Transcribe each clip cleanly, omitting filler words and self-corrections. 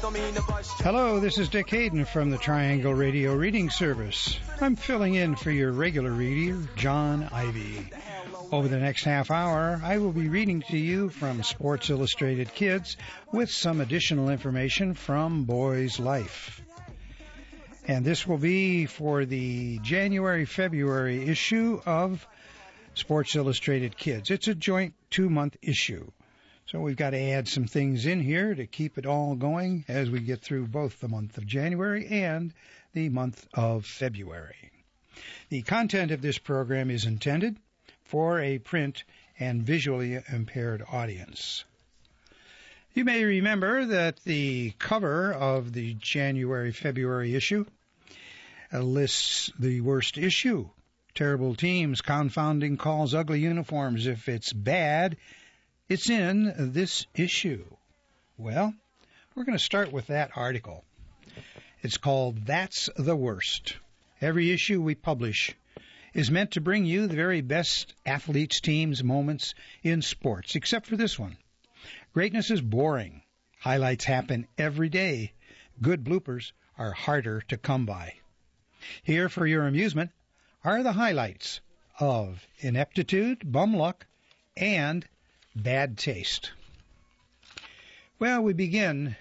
Hello, this is Dick Hayden from the Triangle Radio Reading Service. I'm filling in for your regular reader, John Ivy. Over the next half hour, I will be reading to you from Sports Illustrated Kids with some additional information from Boys Life. And this will be for the January-February issue of Sports Illustrated Kids. It's a joint 2-month issue. So we've got to add some things in here to keep it all going as we get through both the month of January and the month of February. The content of this program is intended for a print and visually impaired audience. You may remember that the cover of the January-February issue lists the worst issue. Terrible teams, confounding calls, ugly uniforms. If it's bad, it's in this issue. Well, we're going to start with that article. It's called That's the Worst. Every issue we publish is meant to bring you the very best athletes, teams, moments in sports, except for this one. Greatness is boring. Highlights happen every day. Good bloopers are harder to come by. Here for your amusement are the highlights of ineptitude, bum luck, and bad taste. Well, we begin.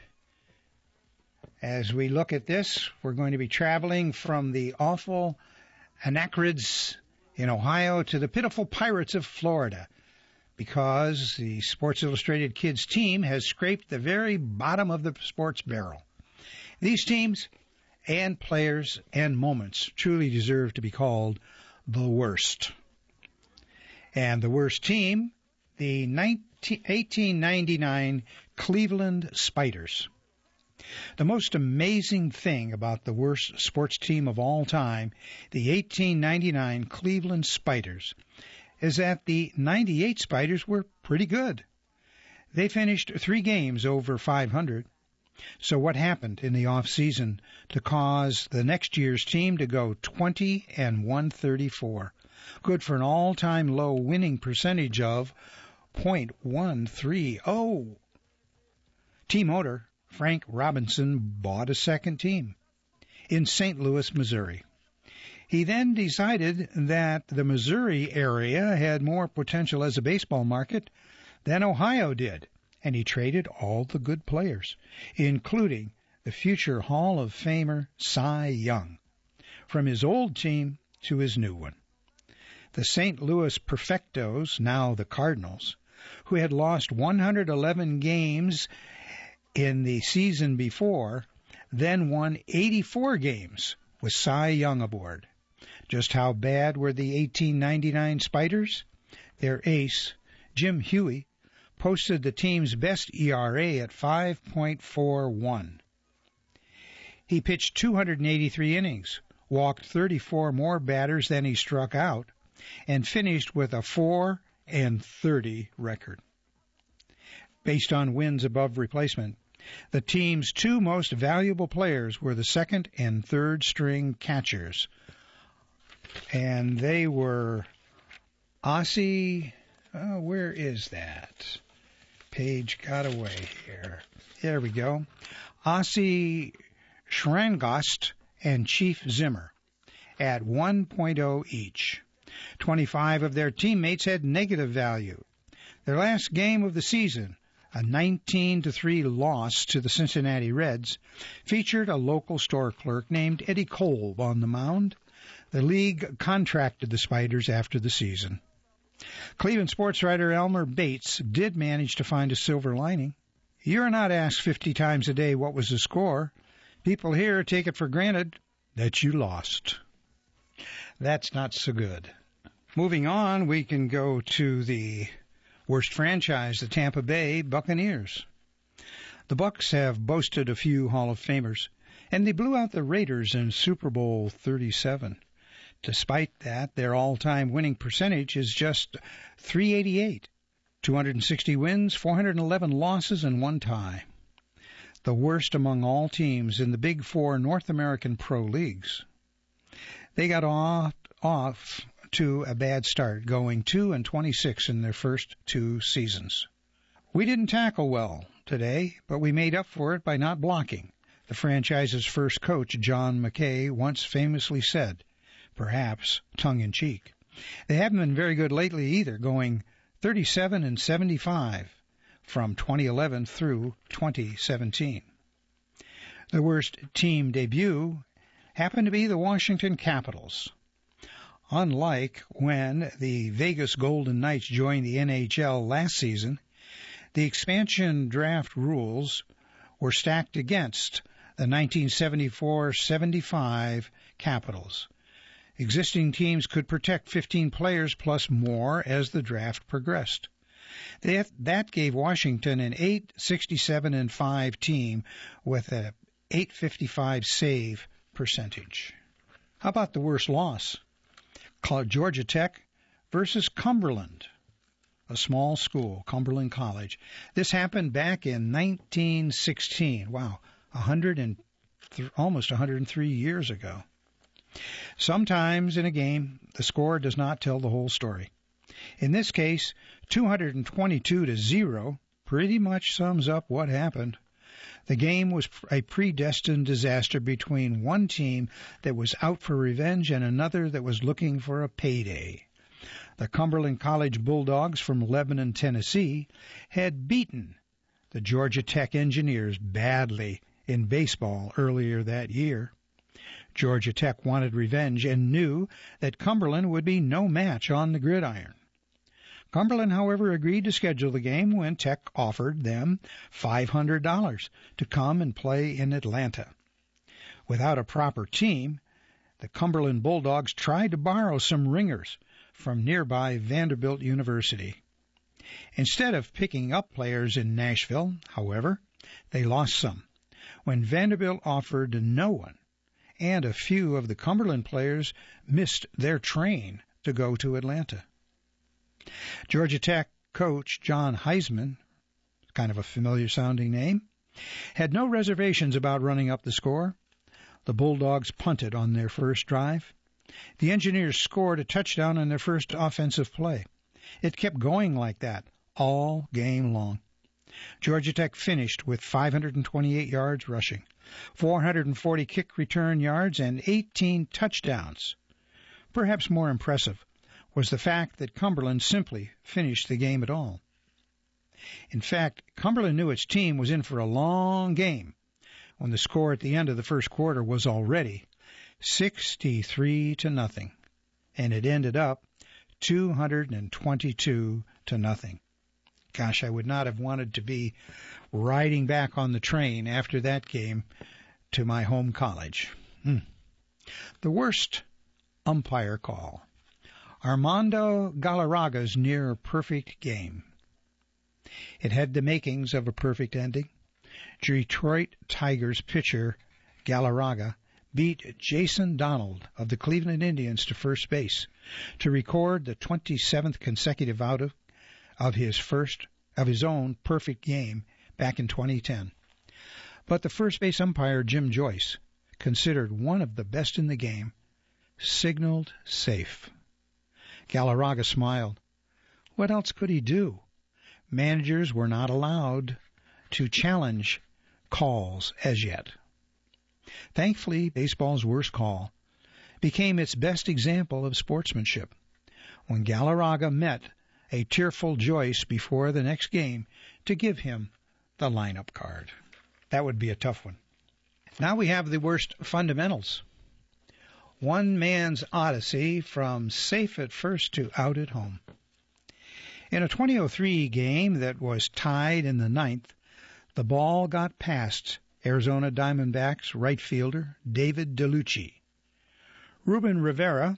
As we look at this, we're going to be traveling from the awful Anacrids in Ohio to the pitiful Pirates of Florida, because the Sports Illustrated Kids team has scraped the very bottom of the sports barrel. These teams and players and moments truly deserve to be called the worst. And the worst team, the 1899 Cleveland Spiders. The most amazing thing about the worst sports team of all time, the 1899 Cleveland Spiders, is that the 98 Spiders were pretty good. They finished 3 games over 500. So what happened in the off-season to cause the next year's team to go 20-134? Good for an all-time low winning percentage of .130. Team owner Frank Robinson bought a second team in St. Louis, Missouri. He then decided that the Missouri area had more potential as a baseball market than Ohio did, and he traded all the good players, including the future Hall of Famer Cy Young, from his old team to his new one. The St. Louis Perfectos, now the Cardinals, who had lost 111 games in the season before, then won 84 games with Cy Young aboard. Just how bad were the 1899 Spiders? Their ace, Jim Huey, posted the team's best ERA at 5.41. He pitched 283 innings, walked 34 more batters than he struck out, and finished with a 4-30 record. Based on wins above replacement, the team's 2 most valuable players were the second and third string catchers. And they were Ossie, where is that? Page got away here. There we go. Ossie Schrangost and Chief Zimmer at 1.0 each. 25 of their teammates had negative value. Their last game of the season, a 19-3 loss to the Cincinnati Reds, featured a local store clerk named Eddie Kolb on the mound. The league contracted the Spiders after the season. Cleveland sports writer Elmer Bates did manage to find a silver lining. You're not asked 50 times a day what was the score. People here take it for granted that you lost. That's not so good. Moving on, we can go to the worst franchise, the Tampa Bay Buccaneers. The Bucs have boasted a few Hall of Famers, and they blew out the Raiders in Super Bowl 37. Despite that, their all-time winning percentage is just .388, 260 wins, 411 losses, and 1 tie. The worst among all teams in the Big Four North American pro leagues. They got off to a bad start, going 2-26 in their first 2 seasons. We didn't tackle well today, but we made up for it by not blocking, the franchise's first coach, John McKay, once famously said, perhaps tongue-in-cheek. They haven't been very good lately either, going 37-75 from 2011 through 2017. The worst team debut happened to be the Washington Capitals. Unlike when the Vegas Golden Knights joined the NHL last season, the expansion draft rules were stacked against the 1974-75 Capitals. Existing teams could protect 15 players plus more as the draft progressed. That gave Washington an 8.67-5 team with a 8.55 save percentage. How about the worst loss? Georgia Tech versus Cumberland, a small school, Cumberland College. This happened back in 1916. Wow, almost 103 years ago. Sometimes in a game, the score does not tell the whole story. In this case, 222-0 pretty much sums up what happened. The game was a predestined disaster between one team that was out for revenge and another that was looking for a payday. The Cumberland College Bulldogs from Lebanon, Tennessee, had beaten the Georgia Tech Engineers badly in baseball earlier that year. Georgia Tech wanted revenge and knew that Cumberland would be no match on the gridiron. Cumberland, however, agreed to schedule the game when Tech offered them $500 to come and play in Atlanta. Without a proper team, the Cumberland Bulldogs tried to borrow some ringers from nearby Vanderbilt University. Instead of picking up players in Nashville, however, they lost some when Vanderbilt offered no one, and a few of the Cumberland players missed their train to go to Atlanta. Georgia Tech coach John Heisman, kind of a familiar-sounding name, had no reservations about running up the score. The Bulldogs punted on their first drive. The Engineers scored a touchdown on their first offensive play. It kept going like that all game long. Georgia Tech finished with 528 yards rushing, 440 kick return yards, and 18 touchdowns. Perhaps more impressive was the fact that Cumberland simply finished the game at all. In fact, Cumberland knew its team was in for a long game when the score at the end of the first quarter was already 63-0, and it ended up 222-0. Gosh, I would not have wanted to be riding back on the train after that game to my home college. The worst umpire call. Armando Galarraga's near-perfect game. It had the makings of a perfect ending. Detroit Tigers pitcher Galarraga beat Jason Donald of the Cleveland Indians to first base to record the 27th consecutive out of his own perfect game back in 2010. But the first base umpire, Jim Joyce, considered one of the best in the game, signaled safe. Galarraga smiled. What else could he do? Managers were not allowed to challenge calls as yet. Thankfully, baseball's worst call became its best example of sportsmanship when Galarraga met a tearful Joyce before the next game to give him the lineup card. That would be a tough one. Now we have the worst fundamentals. One man's odyssey from safe at first to out at home. In a 2003 game that was tied in the ninth, the ball got past Arizona Diamondbacks right fielder David DeLucci. Ruben Rivera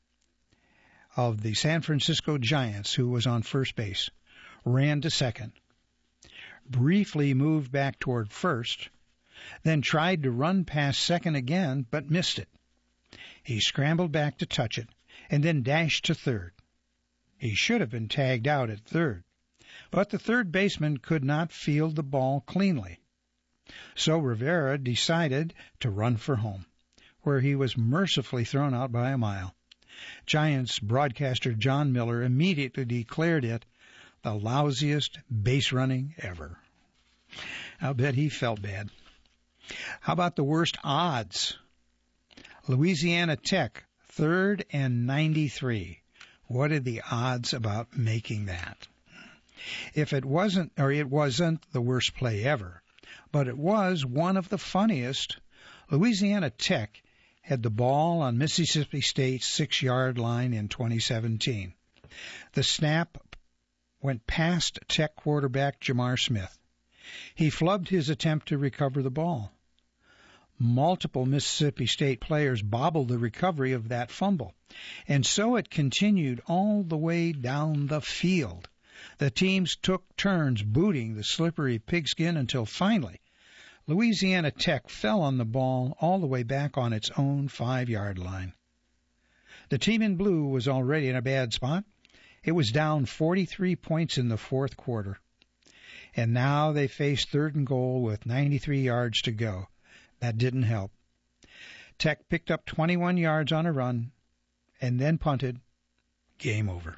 of the San Francisco Giants, who was on first base, ran to second, briefly moved back toward first, then tried to run past second again, but missed it. He scrambled back to touch it, and then dashed to third. He should have been tagged out at third, but the third baseman could not field the ball cleanly. So Rivera decided to run for home, where he was mercifully thrown out by a mile. Giants broadcaster John Miller immediately declared it the lousiest base running ever. I'll bet he felt bad. How about the worst odds? Louisiana Tech, 3rd and 93. What are the odds about making that? If it wasn't the worst play ever, but it was one of the funniest. Louisiana Tech had the ball on Mississippi State's 6-yard line in 2017. The snap went past Tech quarterback Jamar Smith. He flubbed his attempt to recover the ball. Multiple Mississippi State players bobbled the recovery of that fumble, and so it continued all the way down the field. The teams took turns booting the slippery pigskin until finally Louisiana Tech fell on the ball all the way back on its own 5-yard line. The team in blue was already in a bad spot. It was down 43 points in the fourth quarter. And now they faced 3rd and goal with 93 yards to go. That didn't help. Tech picked up 21 yards on a run and then punted. Game over.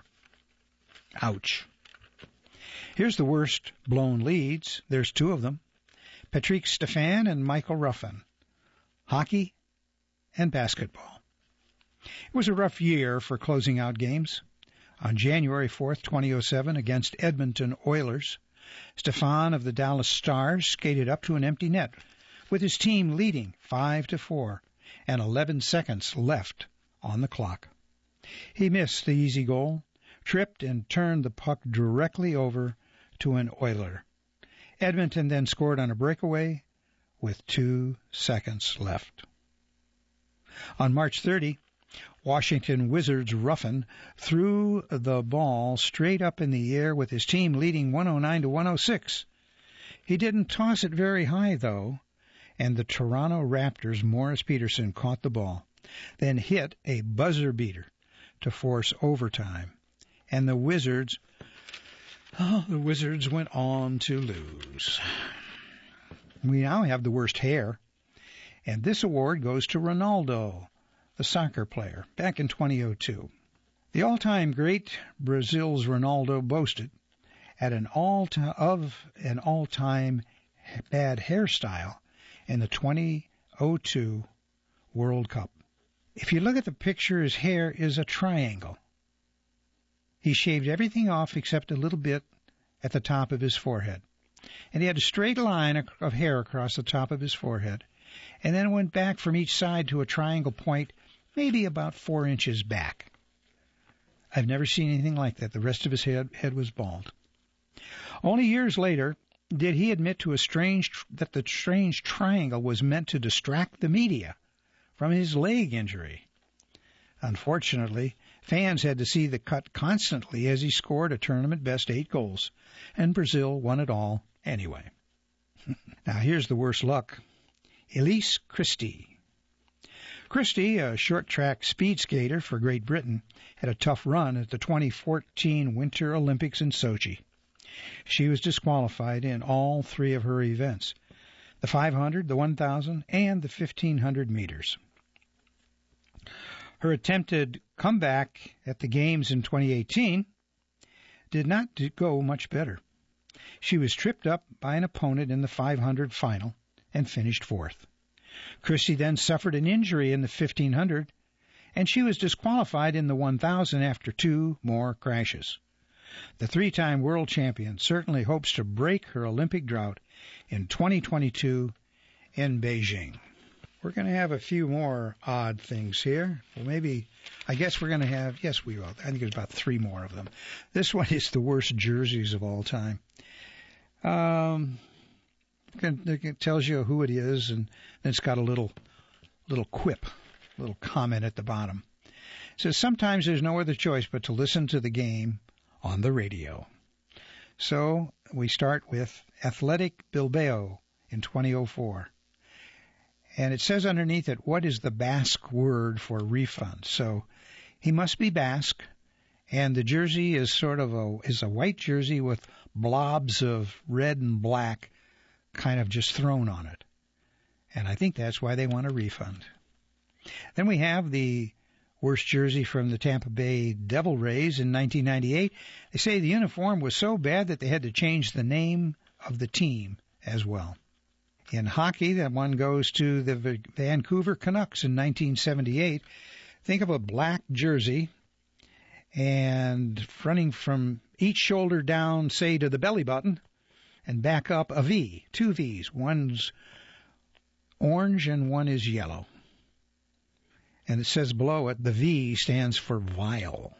Ouch. Here's the worst blown leads. There's 2 of them. Patrick Stefan and Michael Ruffin. Hockey and basketball. It was a rough year for closing out games. On January 4th, 2007, against Edmonton Oilers, Stefan of the Dallas Stars skated up to an empty net with his team leading 5-4 and 11 seconds left on the clock. He missed the easy goal, tripped and turned the puck directly over to an Oiler. Edmonton then scored on a breakaway with 2 seconds left. On March 30, Washington Wizards Ruffin threw the ball straight up in the air with his team leading 109-106. He didn't toss it very high, though, and the Toronto Raptors' Morris Peterson caught the ball, then hit a buzzer beater to force overtime. And the Wizards went on to lose. We now have the worst hair, and this award goes to Ronaldo, the soccer player, back in 2002. The all-time great Brazil's Ronaldo boasted an all-time bad hairstyle in the 2002 World Cup. If you look at the picture, his hair is a triangle. He shaved everything off except a little bit at the top of his forehead. And he had a straight line of hair across the top of his forehead, and then went back from each side to a triangle point, maybe about 4 inches back. I've never seen anything like that. The rest of his head was bald. Only years later did he admit to that the strange triangle was meant to distract the media from his leg injury. Unfortunately, fans had to see the cut constantly as he scored a tournament-best 8 goals, and Brazil won it all anyway. Now here's the worst luck. Elise Christie. Christie, a short-track speed skater for Great Britain, had a tough run at the 2014 Winter Olympics in Sochi. She was disqualified in all 3 of her events, the 500, the 1,000, and the 1,500 meters. Her attempted comeback at the Games in 2018 did not go much better. She was tripped up by an opponent in the 500 final and finished 4th. Christie then suffered an injury in the 1,500, and she was disqualified in the 1,000 after 2 more crashes. The 3-time world champion certainly hopes to break her Olympic drought in 2022 in Beijing. We're going to have a few more odd things here. Well, I guess we're going to have, yes, we will. I think there's about 3 more of them. This one is the worst jerseys of all time. It tells you who it is, and then it's got a little quip, a little comment at the bottom. It says, sometimes there's no other choice but to listen to the game on the radio. So we start with Athletic Bilbao in 2004. And it says underneath it, what is the Basque word for refund? So he must be Basque, and the jersey is sort of a white jersey with blobs of red and black kind of just thrown on it. And I think that's why they want a refund. Then we have the worst jersey from the Tampa Bay Devil Rays in 1998. They say the uniform was so bad that they had to change the name of the team as well. In hockey, that one goes to the Vancouver Canucks in 1978. Think of a black jersey and running from each shoulder down, say, to the belly button and back up a V, two Vs. One's orange and one is yellow. And it says below it, the V stands for vile.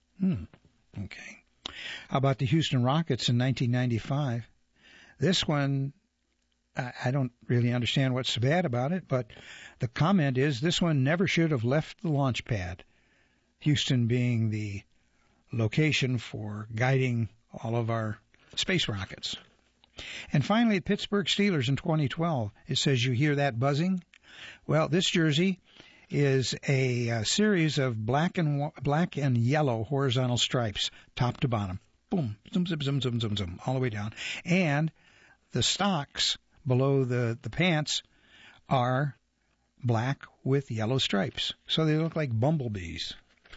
Okay. How about the Houston Rockets in 1995? This one, I don't really understand what's so bad about it, but the comment is this one never should have left the launch pad, Houston being the location for guiding all of our space rockets. And finally, Pittsburgh Steelers in 2012, it says, you hear that buzzing? Well, this jersey is a series of black and yellow horizontal stripes, top to bottom. Boom, zoom, zoom, zoom, zoom, zoom, zoom, all the way down. And the stocks below the pants are black with yellow stripes. So they look like bumblebees.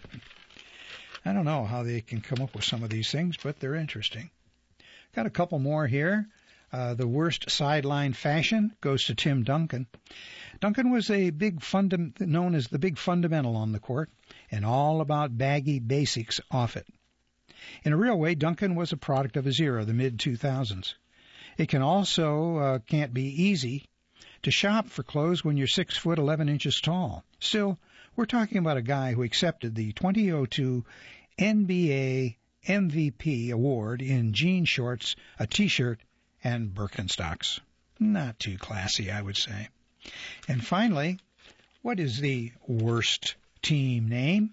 I don't know how they can come up with some of these things, but they're interesting. Got a couple more here. The worst sideline fashion goes to Tim Duncan. Duncan was known as the big fundamental on the court, and all about baggy basics off it. In a real way, Duncan was a product of his era, the mid-2000s. It can also can't be easy to shop for clothes when you're 6 foot 11 inches tall. Still, we're talking about a guy who accepted the 2002 NBA MVP award in jean shorts, a T-shirt, and Birkenstocks. Not too classy, I would say. And finally, what is the worst team name?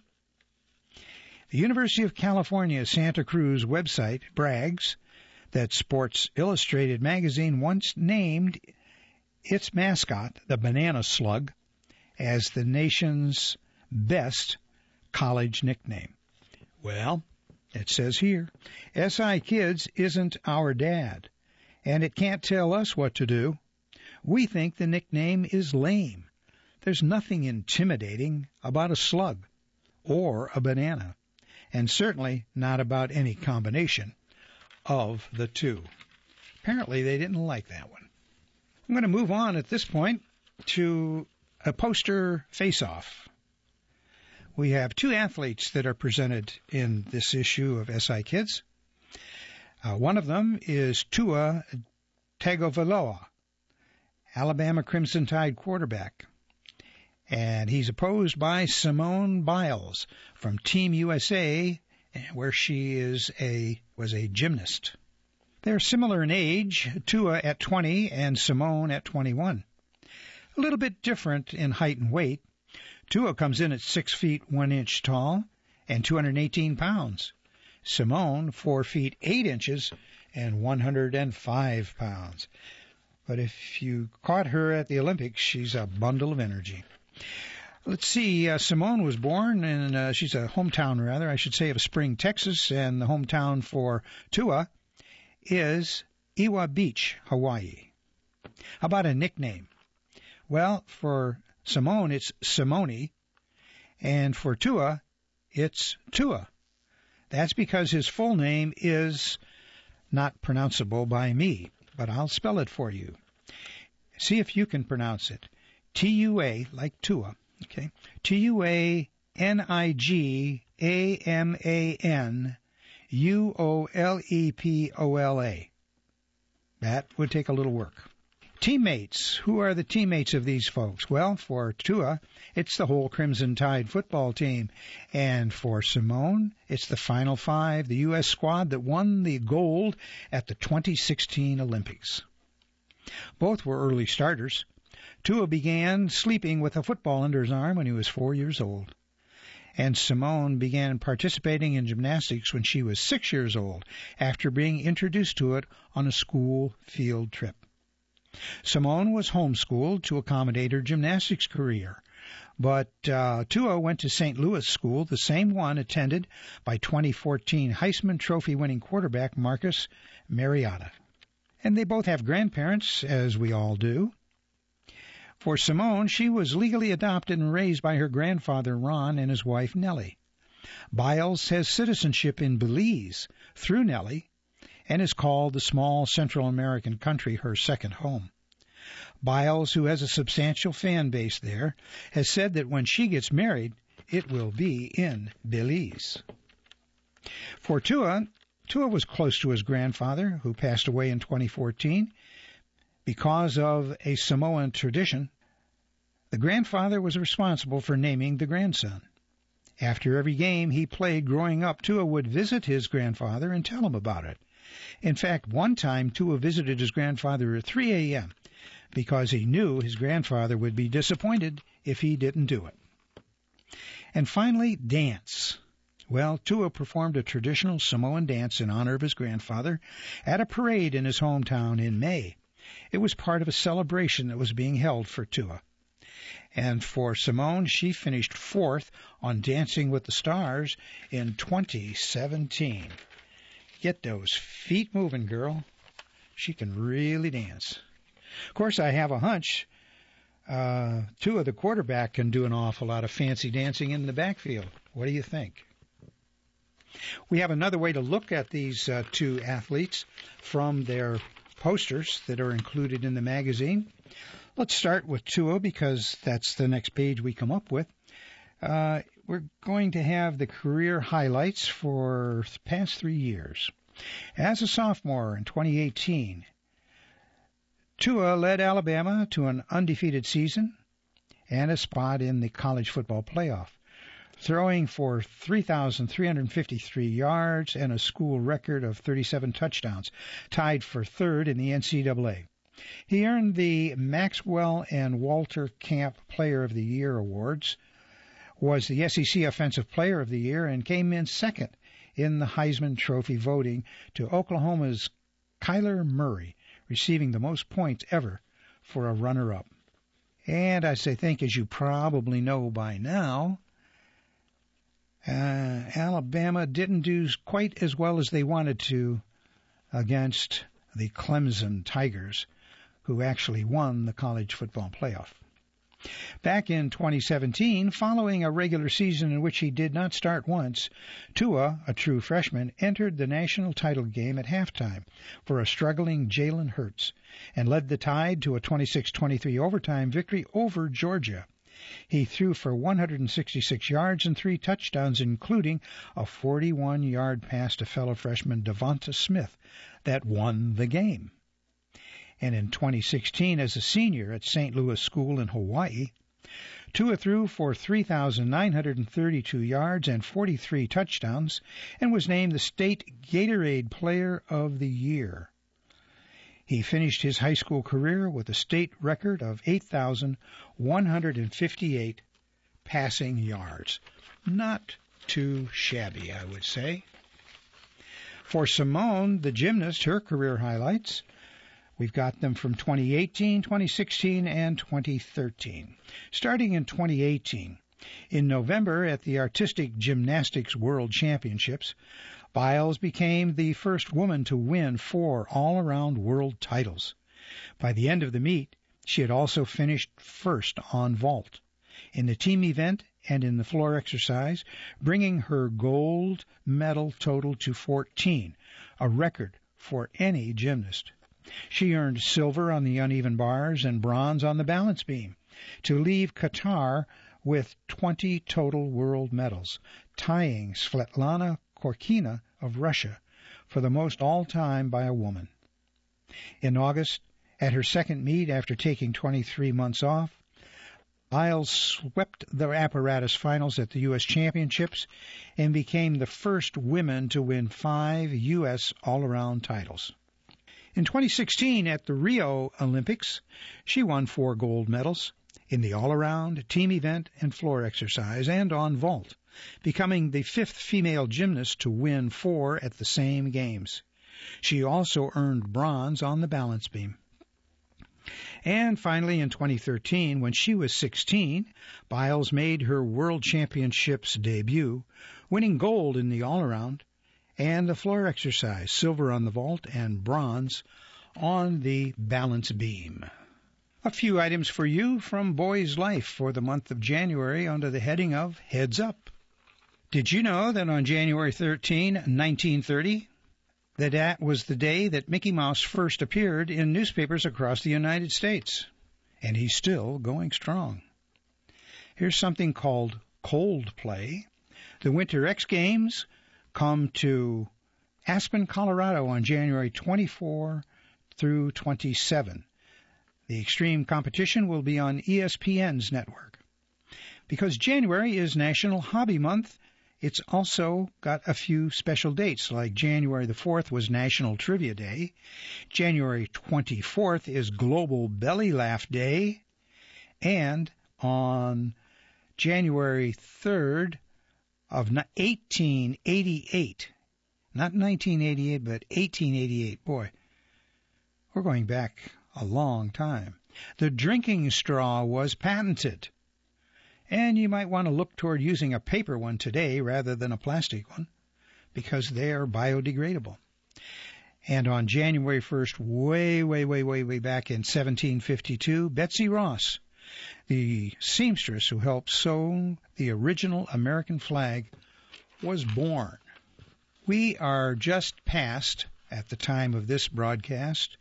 The University of California Santa Cruz website brags that Sports Illustrated magazine once named its mascot, the banana slug, as the nation's best college nickname. Well, it says here, SI Kids isn't our dad, and it can't tell us what to do. We think the nickname is lame. There's nothing intimidating about a slug or a banana, and certainly not about any combination of the two. Apparently they didn't like that one. I'm going to move on at this point to a poster face-off. We have two athletes that are presented in this issue of SI Kids. One of them is Tua Tagovailoa, Alabama Crimson Tide quarterback. And he's opposed by Simone Biles from Team USA, where she was a gymnast. They're similar in age, Tua at 20 and Simone at 21. A little bit different in height and weight. Tua comes in at 6 feet 1 inch tall and 218 pounds. Simone, 4 feet 8 inches and 105 pounds. But if you caught her at the Olympics, she's a bundle of energy. Let's see, Simone was born in, she's a hometown rather, I should say, of Spring, Texas, and the hometown for Tua is Iwa Beach, Hawaii. How about a nickname? Well, for Simone, it's Simone, and for Tua, it's Tua. That's because his full name is not pronounceable by me, but I'll spell it for you. See if you can pronounce it. T-U-A, like Tua, okay? T-U-A-N-I-G-A-M-A-N-U-O-L-E-P-O-L-A. That would take a little work. Teammates. Who are the teammates of these folks? Well, for Tua, it's the whole Crimson Tide football team. And for Simone, it's the Final Five, the U.S. squad that won the gold at the 2016 Olympics. Both were early starters. Tua began sleeping with a football under his arm when he was 4 years old. And Simone began participating in gymnastics when she was 6 years old, after being introduced to it on a school field trip. Simone was homeschooled to accommodate her gymnastics career, but Tua went to St. Louis School, the same one attended by 2014 Heisman Trophy-winning quarterback Marcus Mariota. And they both have grandparents, as we all do. For Simone, she was legally adopted and raised by her grandfather Ron and his wife Nellie. Biles has citizenship in Belize through Nellie and has called the small Central American country her second home. Biles, who has a substantial fan base there, has said that when she gets married, it will be in Belize. For Tua was close to his grandfather, who passed away in 2014. Because of a Samoan tradition, the grandfather was responsible for naming the grandson. After every game he played growing up, Tua would visit his grandfather and tell him about it. In fact, one time Tua visited his grandfather at 3 a.m. because he knew his grandfather would be disappointed if he didn't do it. And finally, dance. Well, Tua performed a traditional Samoan dance in honor of his grandfather at a parade in his hometown in May. It was part of a celebration that was being held for Tua. And for Simone, she finished fourth on Dancing with the Stars in 2017. Get those feet moving, girl. She can really dance. Of course, I have a hunch Tua, the quarterback, can do an awful lot of fancy dancing in the backfield. What do you think? We have another way to look at these two athletes from their posters that are included in the magazine. Let's start with Tua because that's the next page we come up with. We're going to have the career highlights for the past 3 years. As a sophomore in 2018, Tua led Alabama to an undefeated season and a spot in the college football playoff, throwing for 3,353 yards and a school record of 37 touchdowns, tied for third in the NCAA. He earned the Maxwell and Walter Camp Player of the Year awards, was the SEC Offensive Player of the Year, and came in second in the Heisman Trophy voting to Oklahoma's Kyler Murray, receiving the most points ever for a runner-up. And as I think, as you probably know by now, Alabama didn't do quite as well as they wanted to against the Clemson Tigers, who actually won the college football playoff. Back in 2017, following a regular season in which he did not start once, Tua, a true freshman, entered the national title game at halftime for a struggling Jalen Hurts and led the Tide to a 26-23 overtime victory over Georgia. He threw for 166 yards and 3 touchdowns, including a 41-yard pass to fellow freshman Devonta Smith that won the game. And in 2016, as a senior at St. Louis School in Hawaii, Tua threw for 3,932 yards and 43 touchdowns and was named the State Gatorade Player of the Year. He finished his high school career with a state record of 8,158 passing yards. Not too shabby, I would say. For Simone, the gymnast, her career highlights, we've got them from 2018, 2016, and 2013. Starting in 2018, in November at the Artistic Gymnastics World Championships, Biles became the first woman to win 4 all-around world titles. By the end of the meet, she had also finished first on vault, in the team event and in the floor exercise, bringing her gold medal total to 14, a record for any gymnast. She earned silver on the uneven bars and bronze on the balance beam to leave Qatar with 20 total world medals, tying Svetlana Korkina of Russia for the most all-time by a woman. In August, at her second meet after taking 23 months off, Biles swept the apparatus finals at the U.S. Championships and became the first women to win 5 U.S. all-around titles. In 2016, at the Rio Olympics, she won 4 gold medals in the all-around, team event, and floor exercise, and on vault, becoming the 5th female gymnast to win 4 at the same games. She also earned bronze on the balance beam. And finally, in 2013, when she was 16, Biles made her World Championships debut, winning gold in the all-around and the floor exercise, silver on the vault, and bronze on the balance beam. A few items for you from Boy's Life for the month of January under the heading of Heads Up. Did you know that on January 13, 1930, that was the day that Mickey Mouse first appeared in newspapers across the United States? And he's still going strong. Here's something called Coldplay. The Winter X Games come to Aspen, Colorado on January 24 through 27. The extreme competition will be on ESPN's network. Because January is National Hobby Month, it's also got a few special dates, like January the 4th was National Trivia Day. January 24th is Global Belly Laugh Day. And on January 3rd of 1888, not 1988, but 1888, boy, we're going back a long time, the drinking straw was patented. And you might want to look toward using a paper one today rather than a plastic one, because they are biodegradable. And on January 1st, way back in 1752, Betsy Ross, the seamstress who helped sew the original American flag, was born. We are just past, at the time of this broadcast,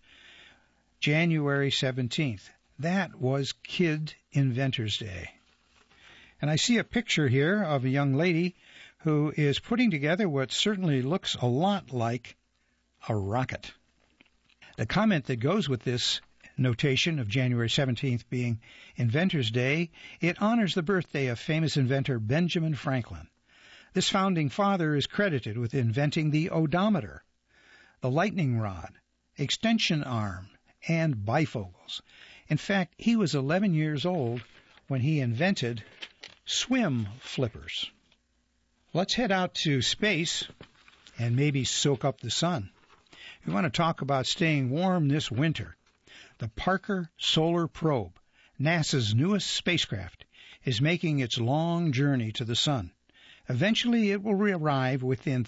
January 17th. That was Kid Inventors Day. And I see a picture here of a young lady who is putting together what certainly looks a lot like a rocket. The comment that goes with this notation of January 17th being Inventors Day, it honors the birthday of famous inventor Benjamin Franklin. This founding father is credited with inventing the odometer, the lightning rod, extension arm, and bifocals. In fact, he was 11 years old when he invented swim flippers. Let's head out to space and maybe soak up the sun. We want to talk about staying warm this winter. The Parker Solar Probe, NASA's newest spacecraft, is making its long journey to the sun. Eventually, it will arrive within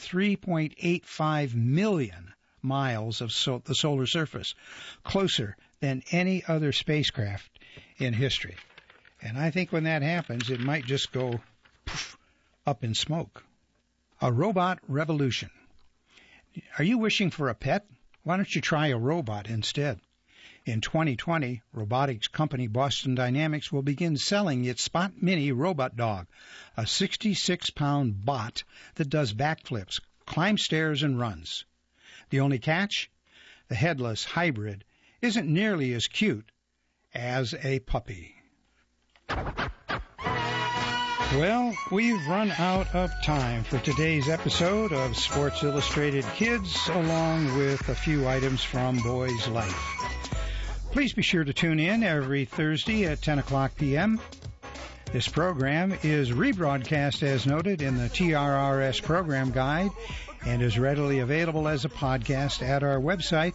3.85 million miles of the solar surface, closer than any other spacecraft in history. And I think when that happens, it might just go poof, up in smoke. A robot revolution. Are you wishing for a pet? Why don't you try a robot instead? In 2020, robotics company Boston Dynamics will begin selling its Spot Mini robot dog, a 66-pound bot that does backflips, climbs stairs, and runs. The only catch? The headless hybrid isn't nearly as cute as a puppy. Well, we've run out of time for today's episode of Sports Illustrated Kids, along with a few items from Boy's Life. Please be sure to tune in every Thursday at 10 o'clock p.m. This program is rebroadcast as noted in the TRRS program guide and is readily available as a podcast at our website,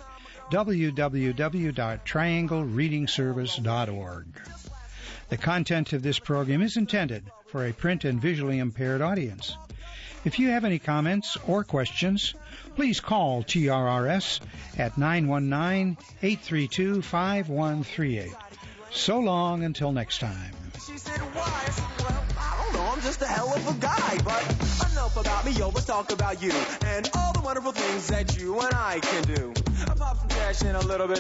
www.trianglereadingservice.org. The content of this program is intended for a print and visually impaired audience. If you have any comments or questions, please call TRRS at 919-832-5138. So long until next time. She said, why? I said, well, I don't know, I'm just a hell of a guy. But enough about me, yo, let's talk about you and all the wonderful things that you and I can do. I pop some cash in a little bit.